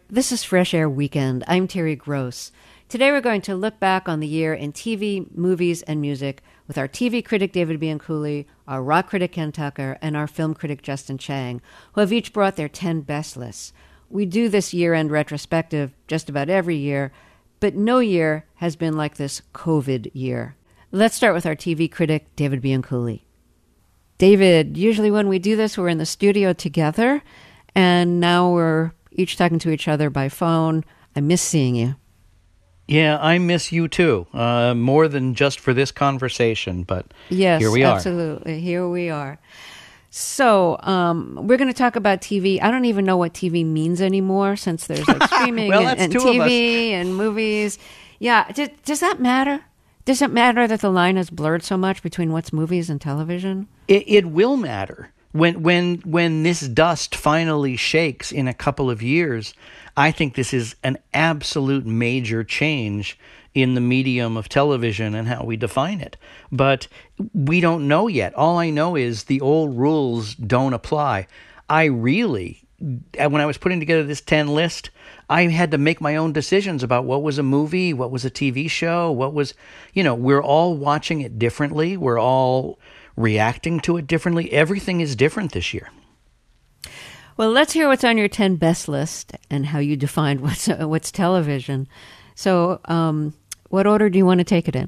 This is Fresh Air Weekend. I'm Terry Gross. Today we're going to look back on the year in TV, movies, and music with our TV critic David Bianculli, our rock critic Ken Tucker, and our film critic Justin Chang, who have each brought their 10 best lists. We do this year-end retrospective just about every year, but no year has been like this COVID year. Let's start with our TV critic, David Bianculli. David, usually when we do this, we're in the studio together, and now we're each talking to each other by phone. I miss seeing you. Yeah, I miss you too, more than just for this conversation, but yes, here we are. Absolutely, here we are. So we're going to talk about TV. I don't even know what TV means anymore since there's like streaming well, and TV and movies. Yeah, does that matter? Does it matter that the line has blurred so much between what's movies and television? It will matter. When this dust finally shakes in a couple of years, I think this is an absolute major change in the medium of television and how we define it. But we don't know yet. All I know is the old rules don't apply. When I was putting together this 10 list, I had to make my own decisions about what was a movie, what was a TV show, we're all watching it differently. We're all reacting to it differently. Everything is different this year. Well, let's hear what's on your 10 best list and how you defined what's television. So what order do you want to take it in?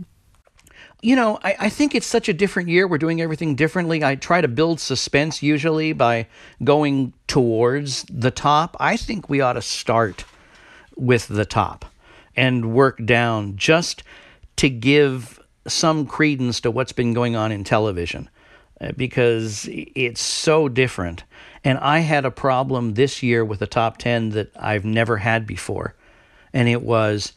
I think it's such a different year. We're doing everything differently. I try to build suspense usually by going towards the top. I think we ought to start with the top and work down just to give some credence to what's been going on in television because it's so different. And I had a problem this year with the top 10 that I've never had before. And it was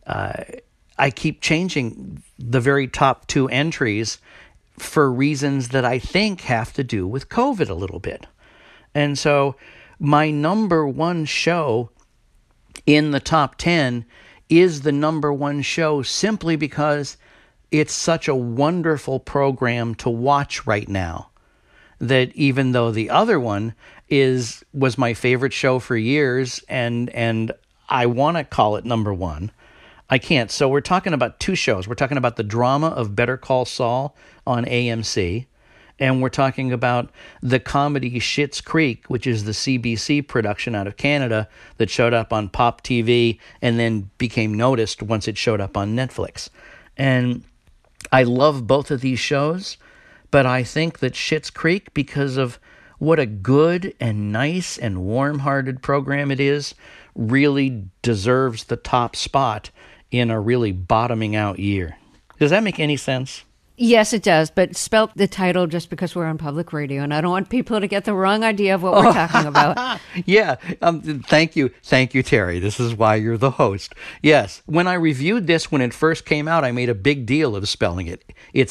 I keep changing the very top 2 entries for reasons that I think have to do with COVID a little bit. And so my number one show in the top 10 is the number one show simply because it's such a wonderful program to watch right now that even though the other one was my favorite show for years and I want to call it number one, I can't. So we're talking about 2 shows. We're talking about the drama of Better Call Saul on AMC, and we're talking about the comedy Schitt's Creek, which is the CBC production out of Canada that showed up on Pop TV and then became noticed once it showed up on Netflix. And I love both of these shows, but I think that Schitt's Creek, because of what a good and nice and warm-hearted program it is, really deserves the top spot in a really bottoming out year. Does that make any sense? Yes, it does, but spell the title just because we're on public radio, and I don't want people to get the wrong idea of what we're talking about. Yeah, thank you, Terry. This is why you're the host. Yes, when I reviewed this when it first came out, I made a big deal of spelling it. It's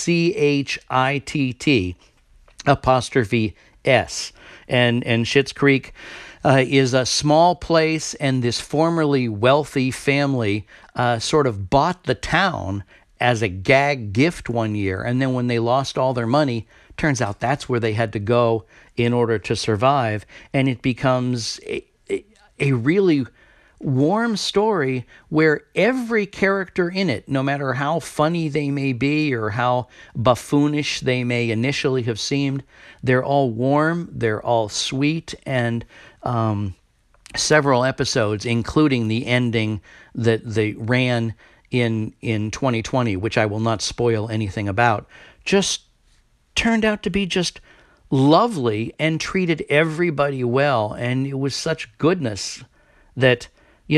SCHITT''S, and Schitt's Creek is a small place, and this formerly wealthy family sort of bought the town as a gag gift one year. And then when they lost all their money, turns out that's where they had to go in order to survive. And it becomes a really warm story where every character in it, no matter how funny they may be or how buffoonish they may initially have seemed, they're all warm, they're all sweet, and several episodes, including the ending that they ran in 2020, which I will not spoil anything about, just turned out to be just lovely and treated everybody well. And it was such goodness that,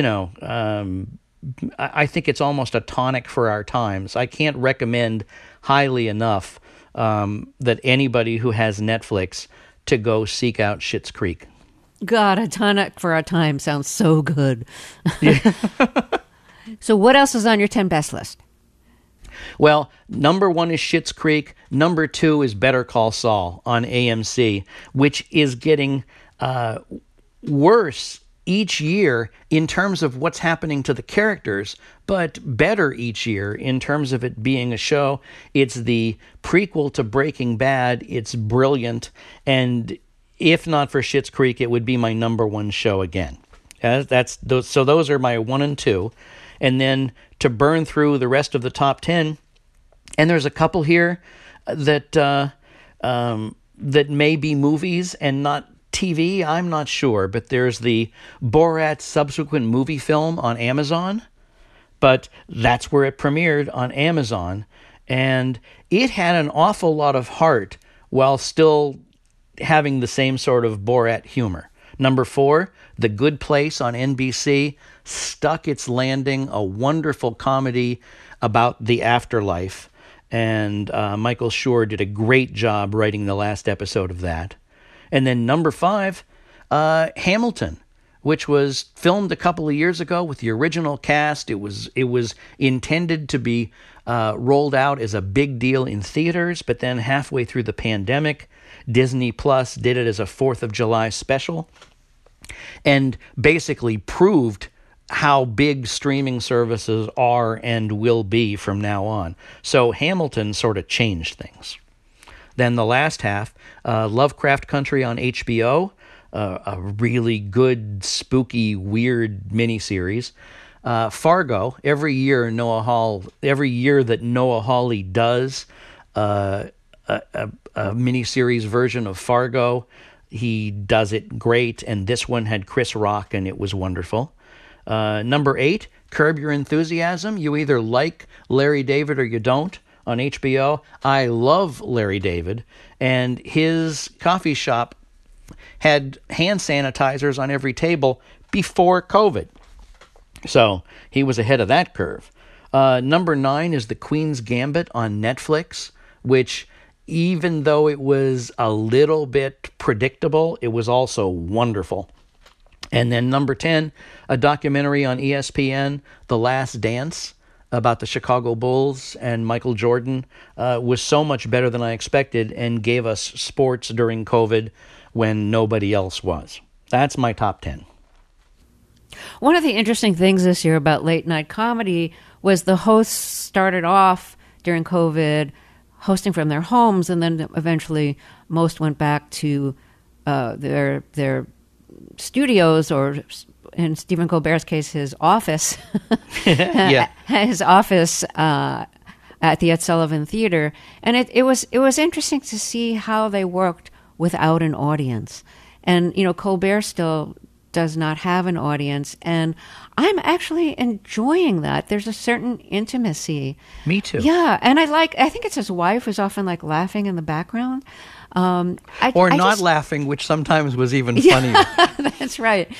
I think it's almost a tonic for our times. I can't recommend highly enough that anybody who has Netflix to go seek out Schitt's Creek. God, a tonic for our time sounds so good. So what else is on your 10 best list? Well, number 1 is Schitt's Creek. Number 2 is Better Call Saul on AMC, which is getting worse each year in terms of what's happening to the characters, but better each year in terms of it being a show. It's the prequel to Breaking Bad. It's brilliant. And if not for Schitt's Creek, it would be my number 1 show again. That's those. So those are my 1 and 2, and then to burn through the rest of the top 10, and there's a couple here that that may be movies and not TV. I'm not sure, but there's the Borat subsequent movie film on Amazon, but that's where it premiered, on Amazon, and it had an awful lot of heart while still having the same sort of Borat humor. Number 4, The Good Place on NBC stuck its landing, a wonderful comedy about the afterlife. And Michael Schur did a great job writing the last episode of that. And then number 5, Hamilton, which was filmed a couple of years ago with the original cast. It was intended to be rolled out as a big deal in theaters, but then halfway through the pandemic, Disney Plus did it as a 4th of July special and basically proved how big streaming services are and will be from now on. So Hamilton sort of changed things. Then the last half, Lovecraft Country on HBO, a really good, spooky, weird miniseries. Fargo, every year that Noah Hawley does a miniseries version of Fargo, he does it great, and this one had Chris Rock, and it was wonderful. Number 8, Curb Your Enthusiasm. You either like Larry David or you don't, on HBO. I love Larry David, and his coffee shop had hand sanitizers on every table before COVID. So he was ahead of that curve. Number 9 is The Queen's Gambit on Netflix, which, even though it was a little bit predictable, it was also wonderful. And then number 10, a documentary on ESPN, The Last Dance, about the Chicago Bulls and Michael Jordan, was so much better than I expected and gave us sports during COVID when nobody else was. That's my top 10. One of the interesting things this year about late night comedy was the hosts started off during COVID hosting from their homes, and then eventually most went back to their studios, or in Stephen Colbert's case, his office. Yeah. His office at the Ed Sullivan Theater. And it was interesting to see how they worked without an audience. And, Colbert still does not have an audience, and I'm actually enjoying that. There's a certain intimacy. Me too. Yeah, and I think it's his wife who's often like laughing in the background. Laughing, which sometimes was even funnier. That's right.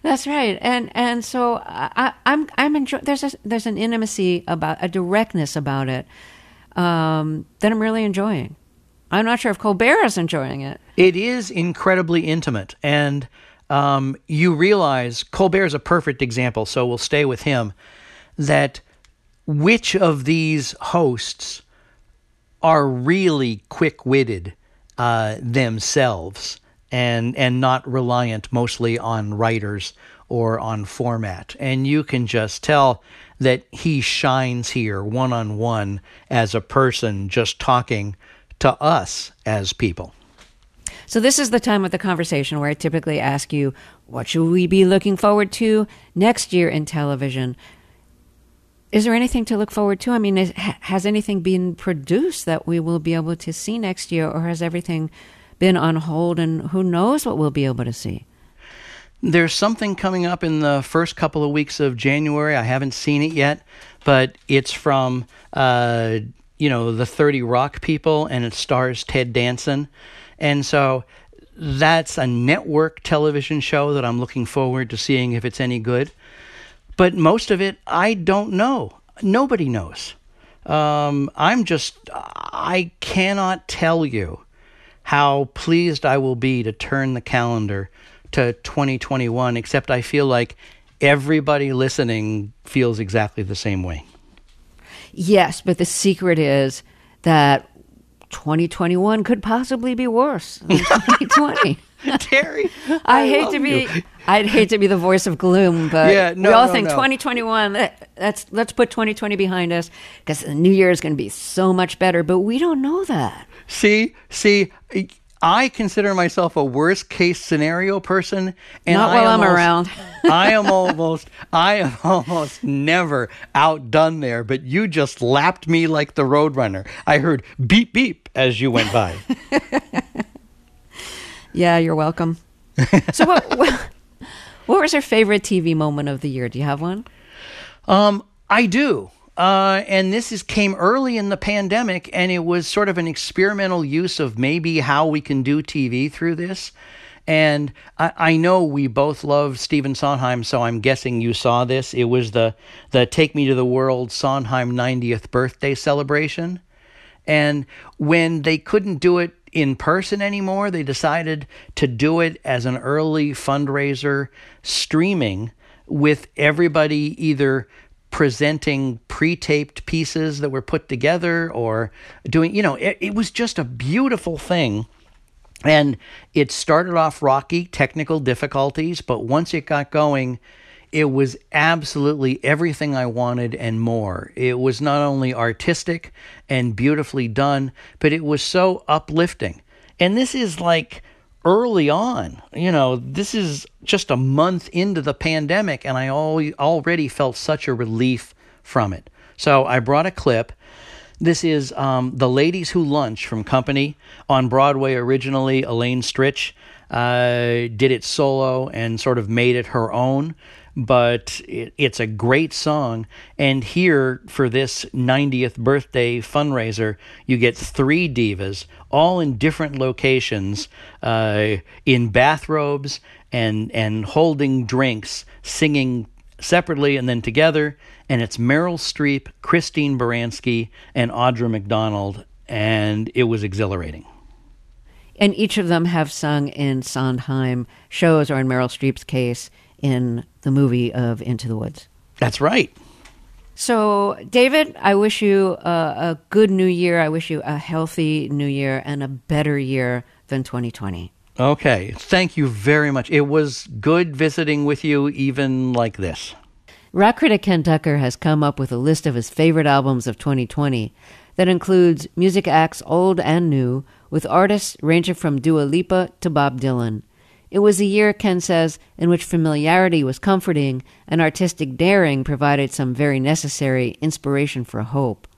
And so I'm enjoying. There's an intimacy, about a directness about it that I'm really enjoying. I'm not sure if Colbert is enjoying it. It is incredibly intimate, and you realize Colbert's a perfect example, so we'll stay with him, that which of these hosts are really quick-witted themselves and not reliant mostly on writers or on format. And you can just tell that he shines here one-on-one as a person, just talking to us as people. So this is the time of the conversation where I typically ask you, what should we be looking forward to next year in television? Is there anything to look forward to? I mean, has anything been produced that we will be able to see next year, or has everything been on hold, and who knows what we'll be able to see? There's something coming up in the first couple of weeks of January. I haven't seen it yet, but it's from the 30 Rock people, and it stars Ted Danson. And so that's a network television show that I'm looking forward to seeing if it's any good. But most of it, I don't know. Nobody knows. I cannot tell you how pleased I will be to turn the calendar to 2021, except I feel like everybody listening feels exactly the same way. Yes, but the secret is that 2021 could possibly be worse than 2020. Terry, I'd hate to be the voice of gloom, but we all think 2021, let's put 2020 behind us, because the new year is going to be so much better, but we don't know that. See, I consider myself a worst case scenario person, and Not while I'm around. I am almost never outdone there. But you just lapped me like the Roadrunner. I heard beep beep as you went by. Yeah, you're welcome. So what was your favorite TV moment of the year? Do you have one? I do. And this came early in the pandemic, and it was sort of an experimental use of maybe how we can do TV through this. And I know we both love Stephen Sondheim, so I'm guessing you saw this. It was the Take Me to the World Sondheim 90th birthday celebration. And when they couldn't do it in person anymore, they decided to do it as an early fundraiser streaming, with everybody either presenting pre-taped pieces that were put together or doing, it was just a beautiful thing. And it started off rocky, technical difficulties, but once it got going, it was absolutely everything I wanted and more. It was not only artistic and beautifully done, but it was so uplifting. And this is like early on, this is just a month into the pandemic, and I already felt such a relief from it. So I brought a clip. This is The Ladies Who Lunch from Company on Broadway originally. Elaine Stritch did it solo and sort of made it her own. But it's a great song. And here, for this 90th birthday fundraiser, you get 3 divas, all in different locations, in bathrobes and holding drinks, singing separately and then together. And it's Meryl Streep, Christine Baranski, and Audra McDonald. And it was exhilarating. And each of them have sung in Sondheim shows, or in Meryl Streep's case, in the movie of Into the Woods. That's right. So, David, I wish you a good new year. I wish you a healthy new year and a better year than 2020. Okay. Thank you very much. It was good visiting with you, even like this. Rock critic Ken Tucker has come up with a list of his favorite albums of 2020 that includes music acts old and new, with artists ranging from Dua Lipa to Bob Dylan. It was a year, Ken says, in which familiarity was comforting and artistic daring provided some very necessary inspiration for hope.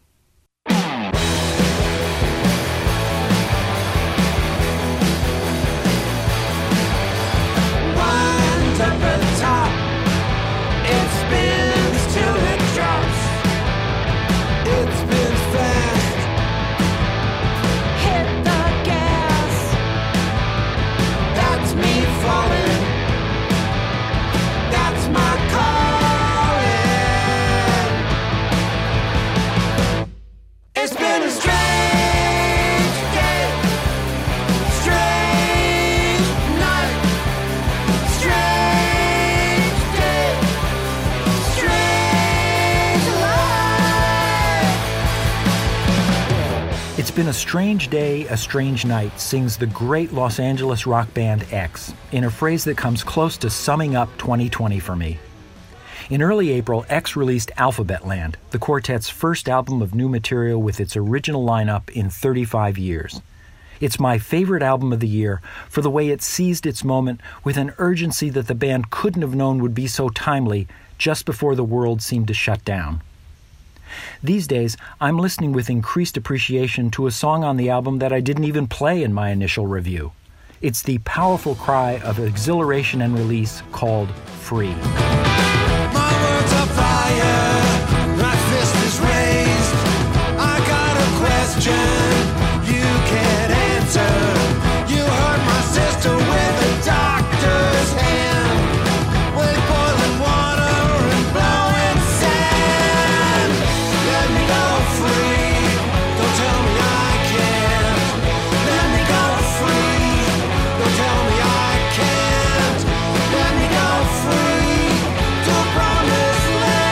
It's been a strange day, a strange night, sings the great Los Angeles rock band X, in a phrase that comes close to summing up 2020 for me. In early April, X released Alphabet Land, the quartet's first album of new material with its original lineup in 35 years. It's my favorite album of the year for the way it seized its moment with an urgency that the band couldn't have known would be so timely just before the world seemed to shut down. These days, I'm listening with increased appreciation to a song on the album that I didn't even play in my initial review. It's the powerful cry of exhilaration and release called Free. My words are fire, my fist is raised. I got a question you can't answer. You hurt my sister with a doctor's hand, with boiling water and blowing sand. Let me go free, don't tell me I can't. Let me go free, don't tell me I can't. Let me go free to promised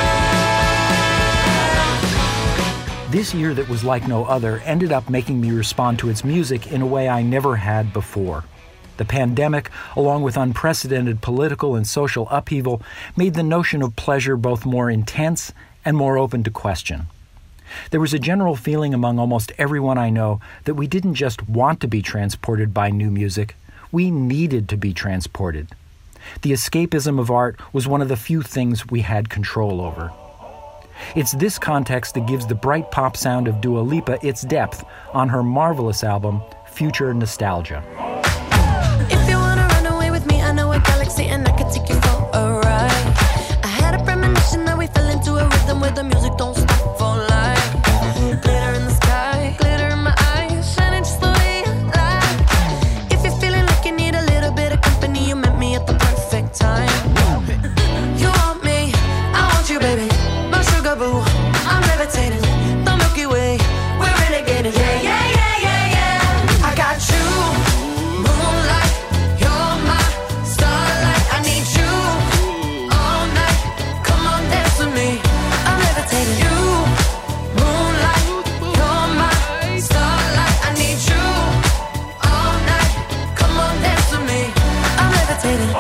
land. This year that was like no other ended up making me respond to its music in a way I never had before. The pandemic, along with unprecedented political and social upheaval, made the notion of pleasure both more intense and more open to question. There was a general feeling among almost everyone I know that we didn't just want to be transported by new music, we needed to be transported. The escapism of art was one of the few things we had control over. It's this context that gives the bright pop sound of Dua Lipa its depth on her marvelous album, Future Nostalgia. If you wanna run away with me, I know a galaxy and I could take you for a ride. I had a premonition that we fell into a rhythm where the music don't stop for life. Glitter in the sky, glitter in my eyes, shining just the way I like. If you're feeling like you need a little bit of company, you met me at the perfect time. You want me, I want you, baby. My sugar boo, I'm levitating. The Milky Way, we're renegading. Yeah, yeah, yeah, yeah, yeah. I got you, moonlight. You're my starlight. I need you all night. Come on, dance with me. I'm levitating. You, moonlight. You're my starlight. I need you all night. Come on, dance with me. I'm levitating.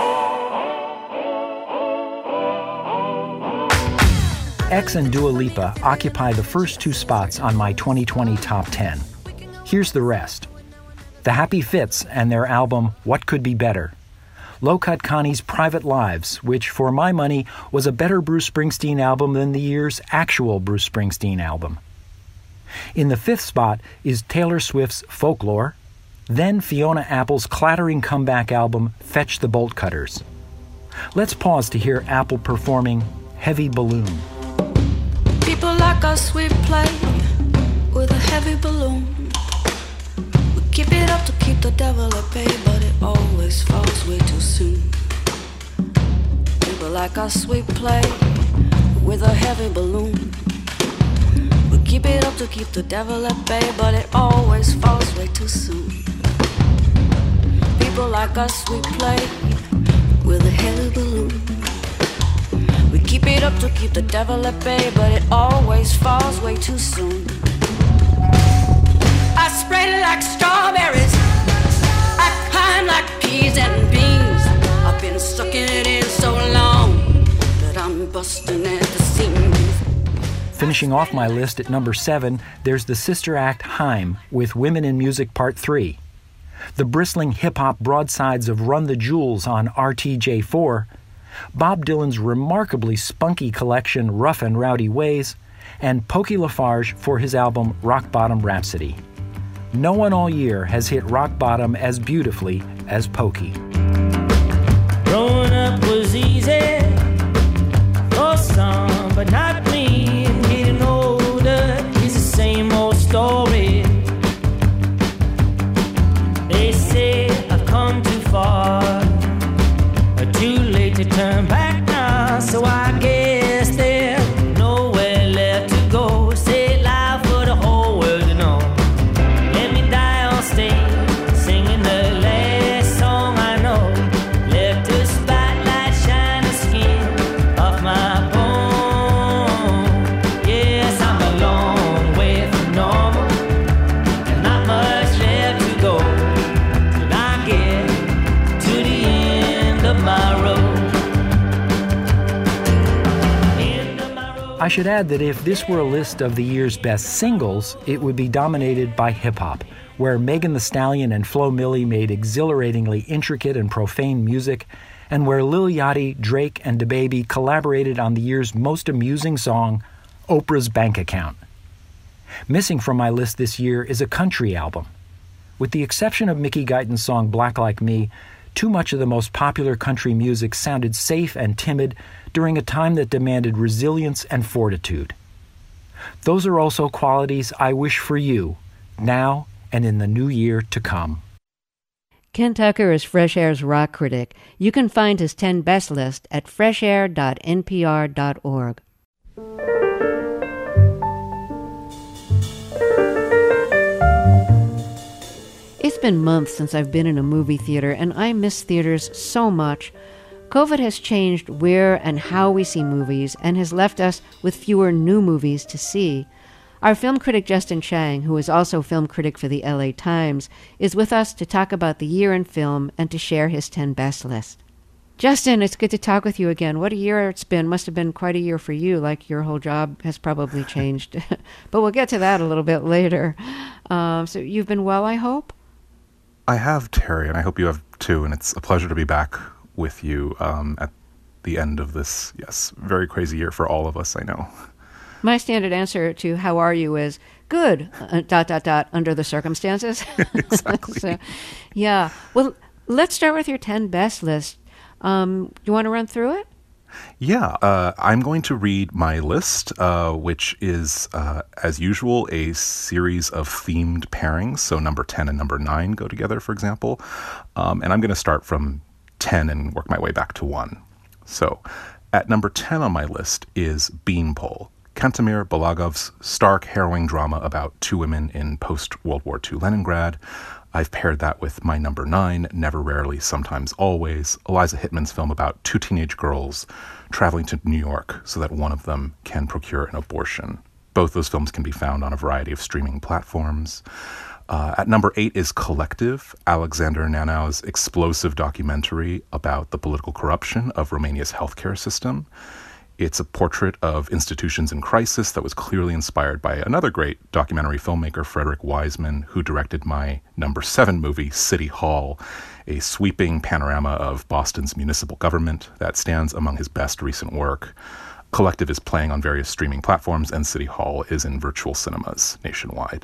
X and Dua Lipa occupy the first two spots on my 2020 Top 10. Here's the rest. The Happy Fits and their album What Could Be Better. Low Cut Connie's Private Lives, which for my money was a better Bruce Springsteen album than the year's actual Bruce Springsteen album. In the fifth spot is Taylor Swift's Folklore, then Fiona Apple's clattering comeback album Fetch the Bolt Cutters. Let's pause to hear Apple performing Heavy Balloon. People like us, we play with a heavy balloon. We keep it up to keep the devil at bay, but it always falls way too soon. People like us, we play with a heavy balloon. We keep it up to keep the devil at bay, but it always falls way too soon. People like us, we play with a heavy balloon. We keep it up to keep the devil at bay, but it always falls way too soon. I spread it like strawberries, I climb like peas and beans. I've been sucking it in so long that I'm busting at the seams. Finishing off my list at number 7, there's the sister act Haim with Women in Music Part 3. The bristling hip-hop broadsides of Run the Jewels on RTJ4, Bob Dylan's remarkably spunky collection Rough and Rowdy Ways, and Pokey Lafarge for his album Rock Bottom Rhapsody. No one all year has hit rock bottom as beautifully as Pokey. Growing up was easy for some, but not me. And getting older is the same old story. They say I've come too far, too late to turn back now, so I guess there's nowhere left to go. Say it loud for the whole world to know. Let me die on stage, singing the last song I know. Let the spotlight shine the skin off my bone. Yes, I'm a long way from normal, and not much left to go till I get to the end of my road. I should add that if this were a list of the year's best singles, it would be dominated by hip-hop, where Megan Thee Stallion and Flo Milli made exhilaratingly intricate and profane music, and where Lil Yachty, Drake, and DaBaby collaborated on the year's most amusing song, Oprah's Bank Account. Missing from my list this year is a country album. With the exception of Mickey Guyton's song Black Like Me, too much of the most popular country music sounded safe and timid during a time that demanded resilience and fortitude. Those are also qualities I wish for you, now and in the new year to come. Ken Tucker is Fresh Air's rock critic. You can find his 10 best list at freshair.npr.org. It's been months since I've been in a movie theater, and I miss theaters so much. COVID has changed where and how we see movies and has left us with fewer new movies to see. Our film critic Justin Chang, who is also film critic for the LA Times, is with us to talk about the year in film and to share his 10 best list. Justin, it's good to talk with you again. What a year it's been. Must have been quite a year for you, like your whole job has probably changed. But we'll get to that a little bit later. So you've been well, I hope? I have, Terry, and I hope you have too, and it's a pleasure to be back with you at the end of this, yes, very crazy year for all of us, I know. My standard answer to how are you is good, ... under the circumstances. Exactly. So, yeah. Well, let's start with your 10 best list. You want to run through it? Yeah, I'm going to read my list, which is, as usual, a series of themed pairings. So number 10 and number 9 go together, for example. And I'm going to start from 10 and work my way back to 1. So at number 10 on my list is Beanpole, Kantemir Balagov's stark, harrowing drama about two women in post-World War II Leningrad. I've paired that with my number 9, Never, Rarely, Sometimes, Always, Eliza Hittman's film about two teenage girls traveling to New York so that one of them can procure an abortion. Both those films can be found on a variety of streaming platforms. At number 8 is Collective, Alexander Nanau's explosive documentary about the political corruption of Romania's healthcare system. It's a portrait of institutions in crisis that was clearly inspired by another great documentary filmmaker, Frederick Wiseman, who directed my number 7 movie, City Hall, a sweeping panorama of Boston's municipal government that stands among his best recent work. Collective is playing on various streaming platforms, and City Hall is in virtual cinemas nationwide.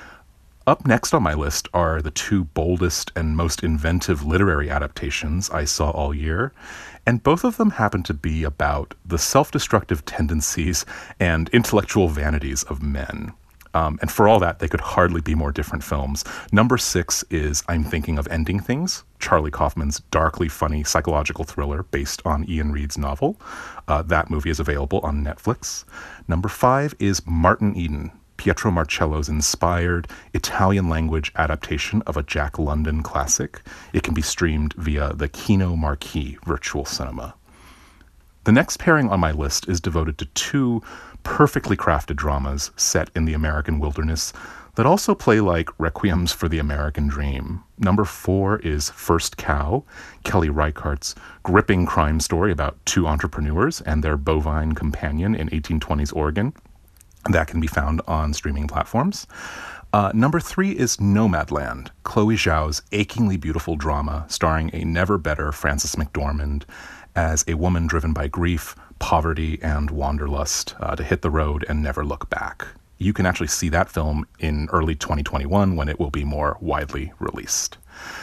Up next on my list are the 2 boldest and most inventive literary adaptations I saw all year, and both of them happen to be about the self-destructive tendencies and intellectual vanities of men. And for all that, they could hardly be more different films. Number 6 is I'm Thinking of Ending Things, Charlie Kaufman's darkly funny psychological thriller based on Ian Reid's novel. That movie is available on Netflix. Number 5 is Martin Eden, Pietro Marcello's inspired Italian-language adaptation of a Jack London classic. It can be streamed via the Kino Marquee virtual cinema. The next pairing on my list is devoted to 2 perfectly crafted dramas set in the American wilderness that also play like requiems for the American dream. Number 4 is First Cow, Kelly Reichardt's gripping crime story about 2 entrepreneurs and their bovine companion in 1820s Oregon. That can be found on streaming platforms. Number 3 is Nomadland, Chloe Zhao's achingly beautiful drama starring a never better Frances McDormand as a woman driven by grief, poverty, and wanderlust to hit the road and never look back. You can actually see that film in early 2021 when it will be more widely released.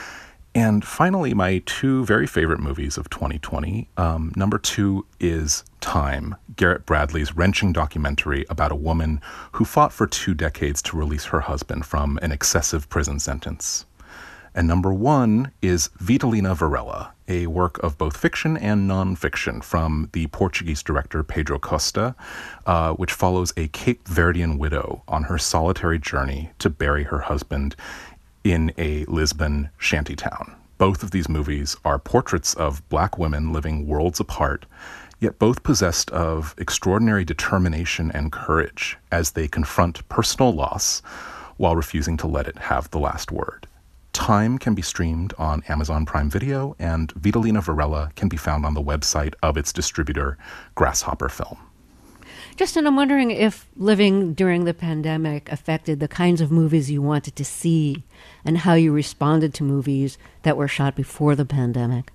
And finally, my 2 very favorite movies of 2020. Number 2 is Time, Garrett Bradley's wrenching documentary about a woman who fought for 2 decades to release her husband from an excessive prison sentence. And number 1 is Vitalina Varela, a work of both fiction and nonfiction from the Portuguese director Pedro Costa, which follows a Cape Verdean widow on her solitary journey to bury her husband in a Lisbon shantytown. Both of these movies are portraits of Black women living worlds apart, yet both possessed of extraordinary determination and courage as they confront personal loss while refusing to let it have the last word. Time can be streamed on Amazon Prime Video, and Vitalina Varela can be found on the website of its distributor, Grasshopper Film. Justin, I'm wondering if living during the pandemic affected the kinds of movies you wanted to see and how you responded to movies that were shot before the pandemic.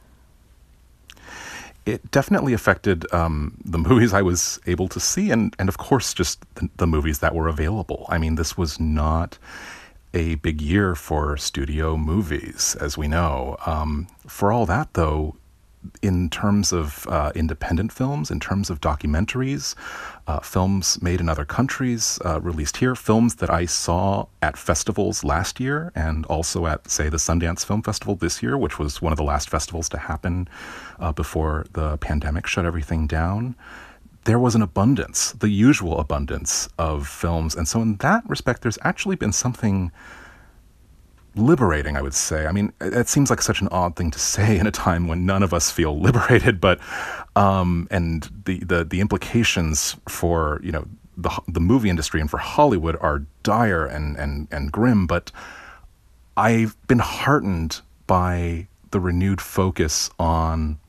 It definitely affected the movies I was able to see and of course, just the movies that were available. I mean, this was not a big year for studio movies, as we know. For all that, though, in terms of independent films, in terms of documentaries, films made in other countries, released here, films that I saw at festivals last year and also at, say, the Sundance Film Festival this year, which was one of the last festivals to happen before the pandemic shut everything down. There was an abundance, the usual abundance of films. And so in that respect, there's actually been something liberating, I would say. I mean, it seems like such an odd thing to say in a time when none of us feel liberated, but and the implications for, you know, the movie industry and for Hollywood are dire and grim. But I've been heartened by the renewed focus on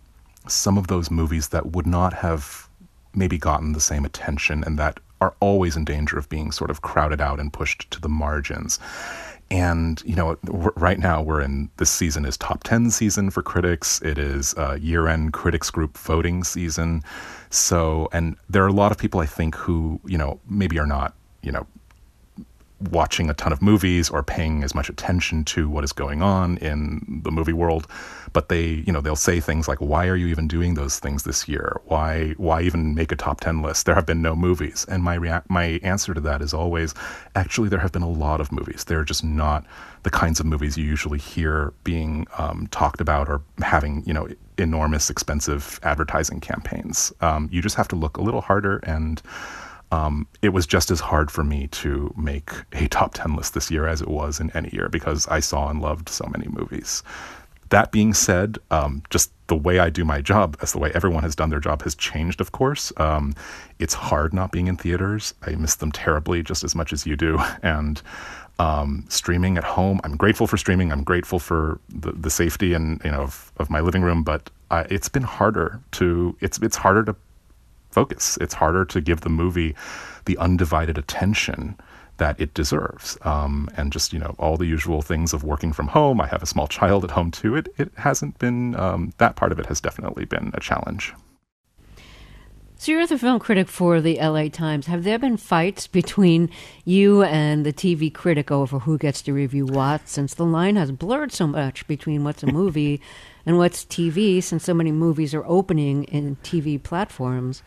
some of those movies that would not have maybe gotten the same attention and that are always in danger of being sort of crowded out and pushed to the margins. And, right now this season is top 10 season for critics. It is year-end critics group voting season. So, and there are a lot of people, I think, who, maybe are not, watching a ton of movies or paying as much attention to what is going on in the movie world, but they, they'll say things like, why are you even doing those things this year? Why even make a top 10 list? There have been no movies. And my answer to that is always, actually, there have been a lot of movies. They're just not the kinds of movies you usually hear being talked about or having, enormous expensive advertising campaigns. You just have to look a little harder, and it was just as hard for me to make a top 10 list this year as it was in any year, because I saw and loved so many movies. That being said, just the way I do my job, as the way everyone has done their job, has changed, of course. It's hard not being in theaters. I miss them terribly, just as much as you do. And streaming at home, I'm grateful for streaming. I'm grateful for the safety and of my living room, but it's been harder to it's harder to focus. It's harder to give the movie the undivided attention that it deserves. And just, all the usual things of working from home. I have a small child at home too. It hasn't been, that part of it has definitely been a challenge. So you're the film critic for the LA Times. Have there been fights between you and the TV critic over who gets to review what, since the line has blurred so much between what's a movie and what's TV, since so many movies are opening in TV platforms?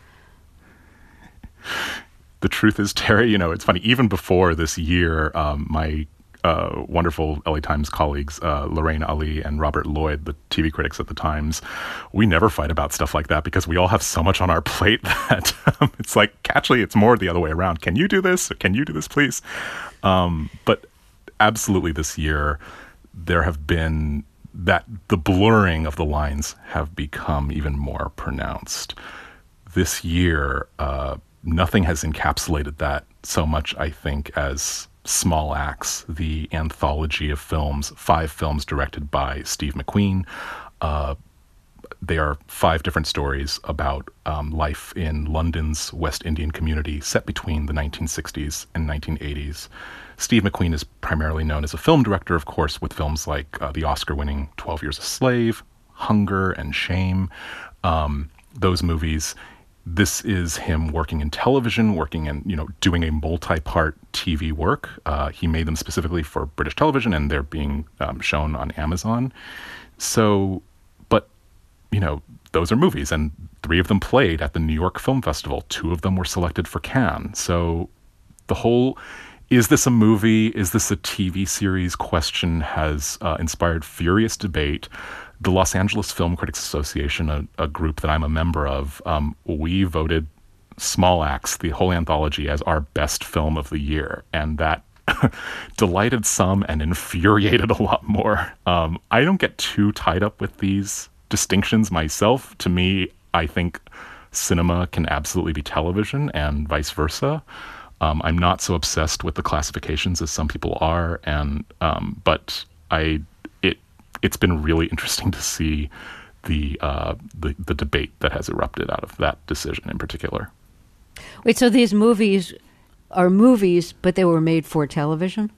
The truth is, Terry, it's funny, even before this year, my wonderful LA Times colleagues, Lorraine Ali and Robert Lloyd, the TV critics at the Times, we never fight about stuff like that because we all have so much on our plate that it's like, actually, it's more the other way around. Can you do this? Can you do this, please? But absolutely this year, there have been that the blurring of the lines have become even more pronounced. This year, nothing has encapsulated that so much, I think, as Small Axe, the anthology of films, 5 films directed by Steve McQueen. They are 5 different stories about life in London's West Indian community set between the 1960s and 1980s. Steve McQueen is primarily known as a film director, of course, with films like the Oscar-winning 12 Years a Slave, Hunger, and Shame. Those movies. This is him working in television, working in, doing a multi-part TV work. He made them specifically for British television, and they're being shown on Amazon. So, but, those are movies, and 3 of them played at the New York Film Festival. 2 of them were selected for Cannes. So the whole, is this a movie? Is this a TV series question has inspired furious debate. The Los Angeles Film Critics Association, a group that I'm a member of, we voted Small Axe, the whole anthology, as our best film of the year. And that delighted some and infuriated a lot more. I don't get too tied up with these distinctions myself. To me, I think cinema can absolutely be television and vice versa. I'm not so obsessed with the classifications as some people are. And but it's been really interesting to see the debate that has erupted out of that decision in particular. Wait, so these movies are movies, but they were made for television?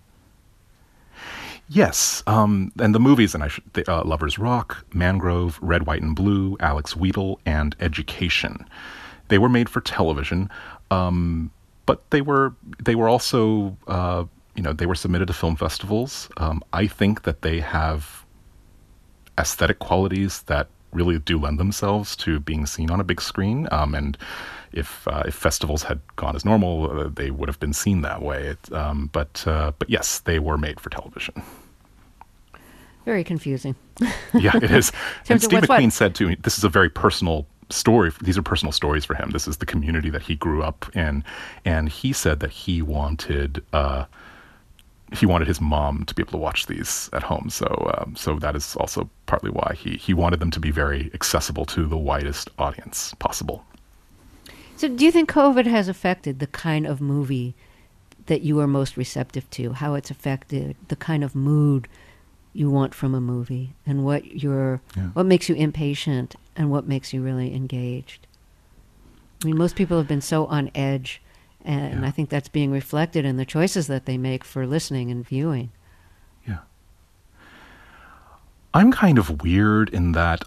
Yes, and the movies, and Lovers Rock, Mangrove, Red, White, and Blue, Alex Wheatle, and Education. They were made for television, but they were also they were submitted to film festivals. I think that they have aesthetic qualities that really do lend themselves to being seen on a big screen. And if festivals had gone as normal, they would have been seen that way. But yes, they were made for television. Very confusing. Yeah, it is. And Steve McQueen said to me, this is a very personal story. These are personal stories for him. This is the community that he grew up in. And he said that he wanted his mom to be able to watch these at home. So that is also partly why he wanted them to be very accessible to the widest audience possible. So do you think COVID has affected the kind of movie that you are most receptive to, how it's affected the kind of mood you want from a movie, and what makes you impatient and what makes you really engaged? I mean, most people have been so on edge, and I think that's being reflected in the choices that they make for listening and viewing. Yeah. I'm kind of weird in that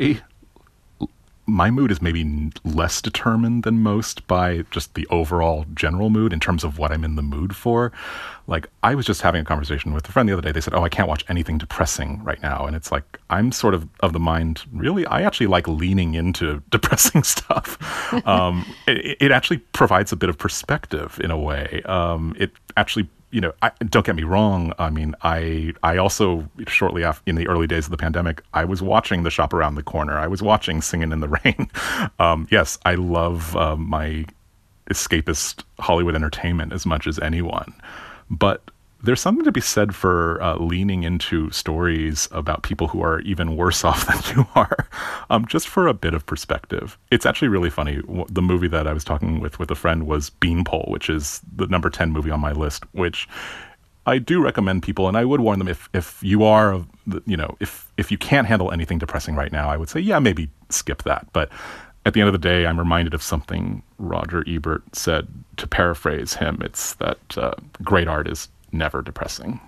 my mood is maybe less determined than most by just the overall general mood in terms of what I'm in the mood for. Like, I was just having a conversation with a friend the other day. They said, I can't watch anything depressing right now. And it's like, I'm sort of the mind, really, I actually like leaning into depressing stuff. It actually provides a bit of perspective in a way. It actually, don't get me wrong. I mean, I also, shortly after, in the early days of the pandemic, I was watching The Shop Around the Corner. I was watching Singin' in the Rain. Yes, I love my escapist Hollywood entertainment as much as anyone. But there's something to be said for leaning into stories about people who are even worse off than you are, just for a bit of perspective. It's actually really funny. The movie that I was talking with a friend was Beanpole, which is the number 10 movie on my list, which I do recommend people, and I would warn them if you are, if you can't handle anything depressing right now, I would say, yeah, maybe skip that. But at the end of the day, I'm reminded of something Roger Ebert said, to paraphrase him. It's that great art is never depressing.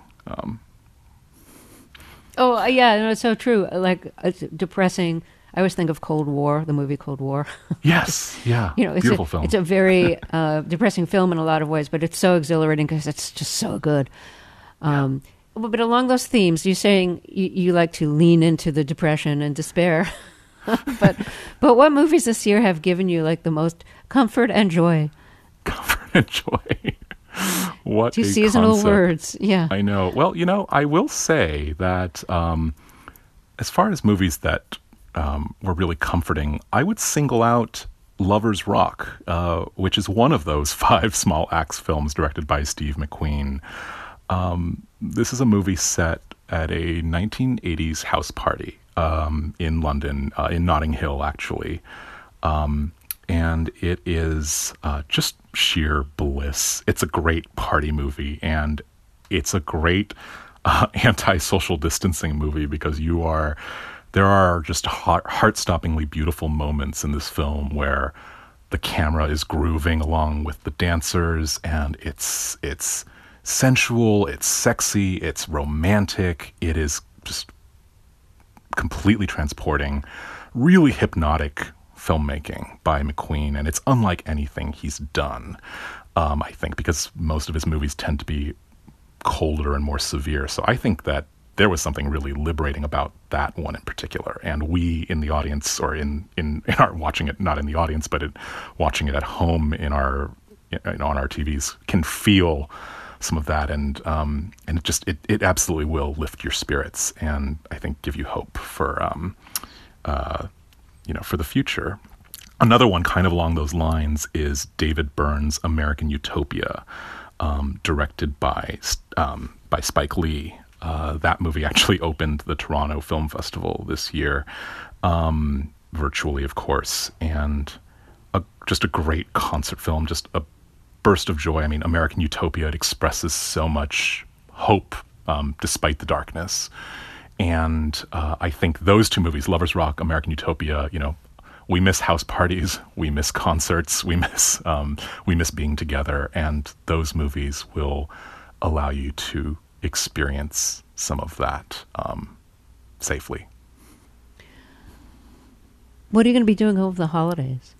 It's so true. Like, it's depressing. I always think of Cold War, the movie Cold War. Yes, yeah. It's beautiful film. It's a very depressing film in a lot of ways, but it's so exhilarating because it's just so good. But along those themes, you're saying you like to lean into the depression and despair. but what movies this year have given you like the most comfort and joy? Comfort and joy. What Two a seasonal concept. words. Yeah. I know. Well, I will say that as far as movies that were really comforting, I would single out Lovers Rock, which is one of those 5 small acts films directed by Steve McQueen. This is a movie set at a 1980s house party in London, in Notting Hill, actually. And it is just sheer bliss. It's a great party movie, and it's a great anti-social distancing movie because there are just heart-stoppingly beautiful moments in this film where the camera is grooving along with the dancers, and it's sensual, it's sexy, it's romantic, it is just completely transporting, really hypnotic filmmaking by McQueen, and it's unlike anything he's done, I think, because most of his movies tend to be colder and more severe. So I think that there was something really liberating about that one in particular, and we in the audience, or in our watching it, not in the audience, but watching it at home in our on our TVs, can feel some of that, and it absolutely will lift your spirits, and I think give you hope for for the future. Another one kind of along those lines is David Byrne's American Utopia, directed by Spike Lee. That movie actually opened the Toronto Film Festival this year, virtually, of course, and just a great concert film, just a burst of joy. I mean, American Utopia, it expresses so much hope despite the darkness. And I think those 2 movies, Lovers Rock, American Utopia, we miss house parties, we miss concerts, we miss being together, and those movies will allow you to experience some of that safely. What are you going to be doing over the holidays?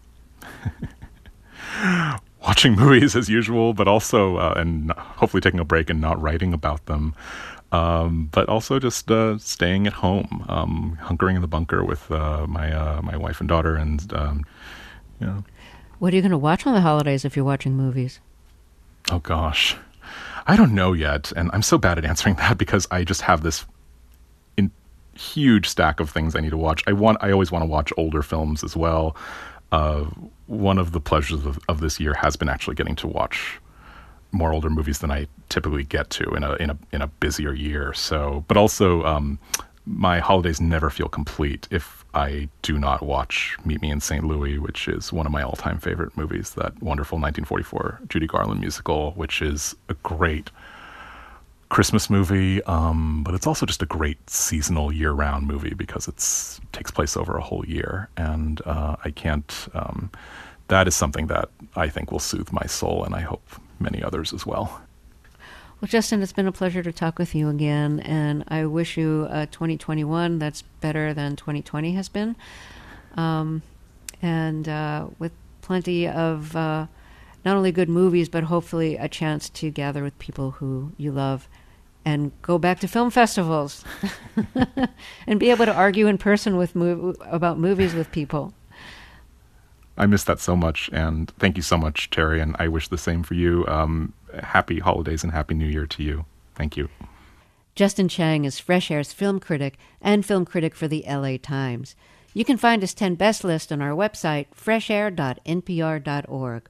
Watching movies as usual, but also and hopefully taking a break and not writing about them. But also just staying at home, hunkering in the bunker with my wife and daughter, and What are you going to watch on the holidays if you're watching movies? Oh gosh, I don't know yet, and I'm so bad at answering that because I just have this huge stack of things I need to watch. I always want to watch older films as well. One of the pleasures of this year has been actually getting to watch more older movies than I typically get to in a busier year. So, but also my holidays never feel complete if I do not watch Meet Me in St. Louis, which is one of my all-time favorite movies, that wonderful 1944 Judy Garland musical, which is a great Christmas movie, but it's also just a great seasonal year-round movie because it takes place over a whole year. And that is something that I think will soothe my soul, and I hope many others as well. Well, Justin, it's been a pleasure to talk with you again, and I wish you a 2021 that's better than 2020 has been, and with plenty of not only good movies, but hopefully a chance to gather with people who you love and go back to film festivals and be able to argue in person about movies with people. I miss that so much, and thank you so much, Terry, and I wish the same for you. Happy holidays and Happy New Year to you. Thank you. Justin Chang is Fresh Air's film critic and film critic for the LA Times. You can find his 10 best list on our website, freshair.npr.org.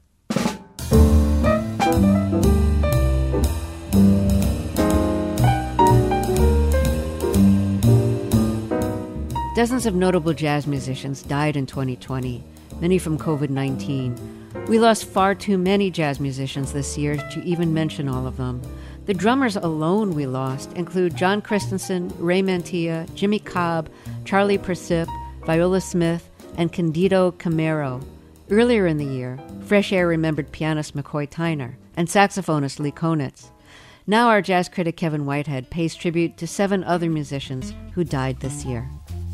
Dozens of notable jazz musicians died in 2020, many from COVID-19. We lost far too many jazz musicians this year to even mention all of them. The drummers alone we lost include John Christensen, Ray Mantilla, Jimmy Cobb, Charlie Persip, Viola Smith, and Candido Camero. Earlier in the year, Fresh Air remembered pianist McCoy Tyner and saxophonist Lee Konitz. Now our jazz critic Kevin Whitehead pays tribute to 7 other musicians who died this year.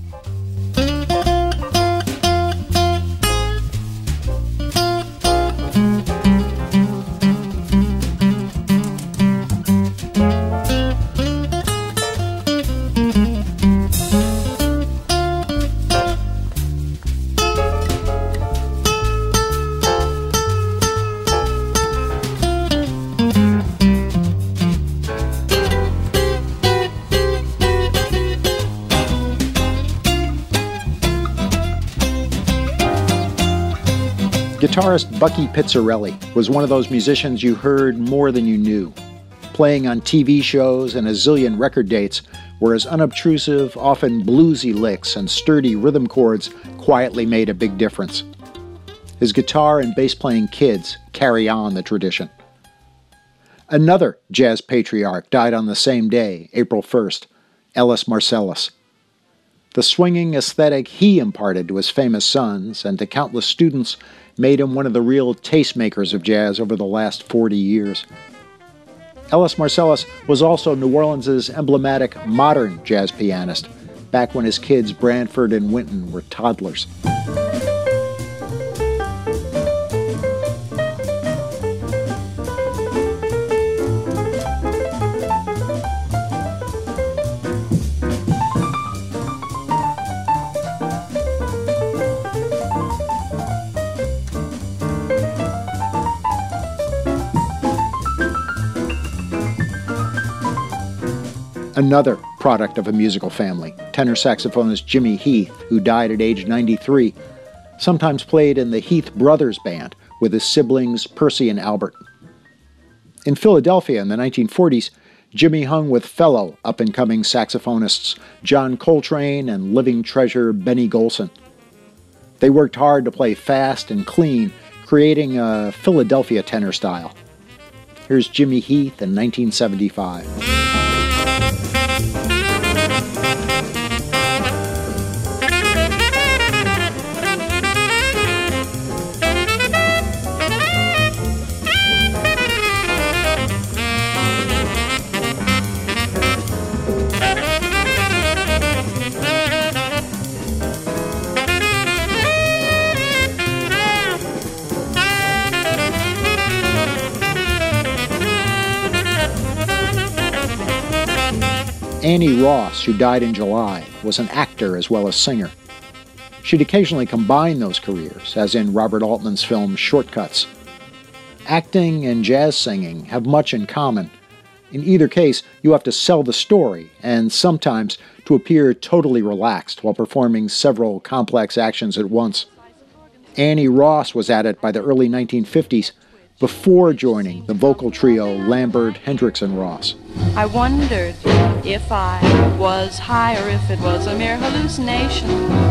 Guitarist Bucky Pizzarelli was one of those musicians you heard more than you knew. Playing on TV shows and a zillion record dates, where his unobtrusive, often bluesy licks and sturdy rhythm chords quietly made a big difference. His guitar and bass-playing kids carry on the tradition. Another jazz patriarch died on the same day, April 1st, Ellis Marsalis. The swinging aesthetic he imparted to his famous sons and to countless students made him one of the real tastemakers of jazz over the last 40 years. Ellis Marsalis was also New Orleans' emblematic modern jazz pianist, back when his kids Branford and Wynton were toddlers. Another product of a musical family, tenor saxophonist Jimmy Heath, who died at age 93, sometimes played in the Heath Brothers Band with his siblings Percy and Albert. In Philadelphia in the 1940s, Jimmy hung with fellow up-and-coming saxophonists John Coltrane and living treasure Benny Golson. They worked hard to play fast and clean, creating a Philadelphia tenor style. Here's Jimmy Heath in 1975. Annie Ross, who died in July, was an actor as well as singer. She'd occasionally combine those careers, as in Robert Altman's film Shortcuts. Acting and jazz singing have much in common. In either case, you have to sell the story, and sometimes to appear totally relaxed while performing several complex actions at once. Annie Ross was at it by the early 1950s, before joining the vocal trio Lambert, Hendricks, and Ross. I wondered if I was high or if it was a mere hallucination.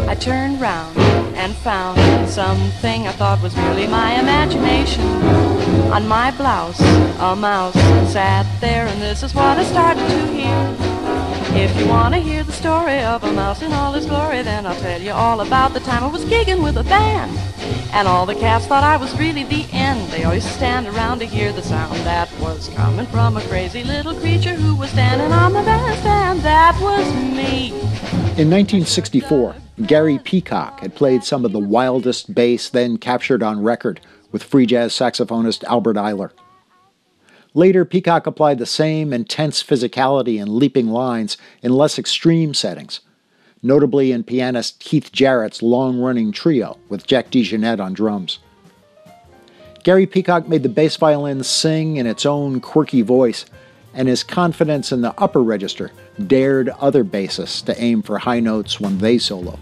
I turned round and found something I thought was merely my imagination. On my blouse, a mouse sat there, and this is what I started to hear. If you want to hear the story of a mouse in all its glory, then I'll tell you all about the time I was gigging with a band. And all the cats thought I was really the end. They always stand around to hear the sound that was coming from a crazy little creature who was standing on the bandstand. That was me. In 1964, Gary Peacock had played some of the wildest bass then captured on record with free jazz saxophonist Albert Ayler. Later, Peacock applied the same intense physicality and leaping lines in less extreme settings, notably in pianist Keith Jarrett's long-running trio with Jack DeJohnette on drums. Gary Peacock made the bass violin sing in its own quirky voice, and his confidence in the upper register dared other bassists to aim for high notes when they solo.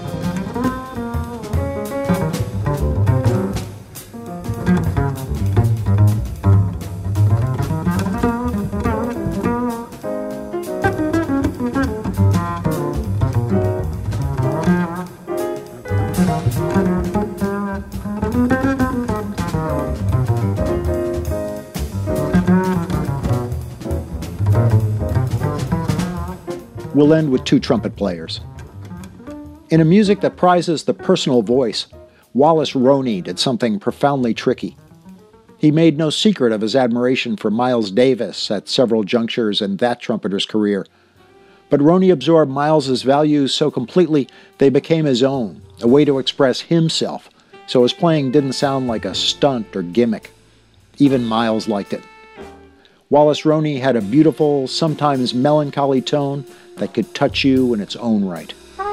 We'll end with two trumpet players. In a music that prizes the personal voice, Wallace Roney did something profoundly tricky. He made no secret of his admiration for Miles Davis at several junctures in that trumpeter's career, but Roney absorbed Miles's values so completely they became his own, a way to express himself, so his playing didn't sound like a stunt or gimmick. Even Miles liked it. Wallace Roney had a beautiful, sometimes melancholy tone that could touch you in its own right.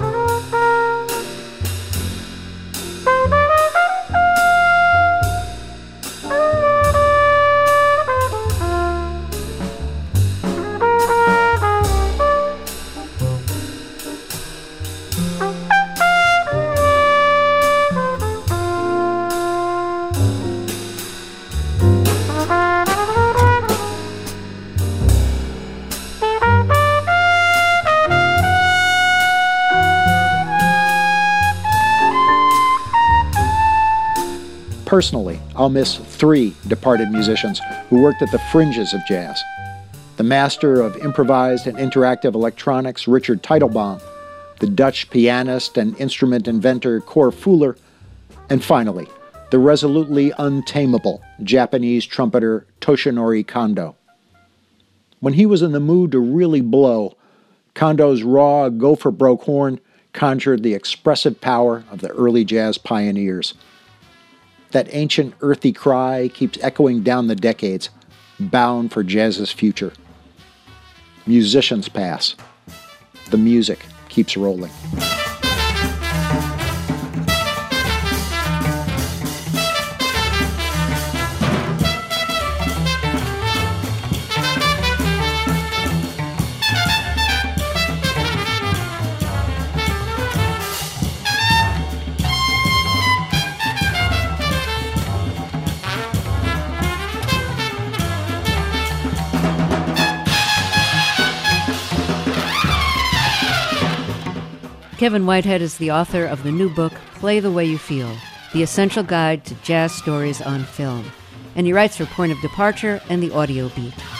Personally, I'll miss three departed musicians who worked at the fringes of jazz. The master of improvised and interactive electronics, Richard Teitelbaum, the Dutch pianist and instrument inventor, Cor Fuller, and finally, the resolutely untamable Japanese trumpeter, Toshinori Kondo. When he was in the mood to really blow, Kondo's raw, go-for-broke horn conjured the expressive power of the early jazz pioneers. That ancient earthy cry keeps echoing down the decades, bound for jazz's future. Musicians pass. The music keeps rolling. Kevin Whitehead is the author of the new book, Play the Way You Feel, The Essential Guide to Jazz Stories on Film. And he writes for Point of Departure and The Audio Beat.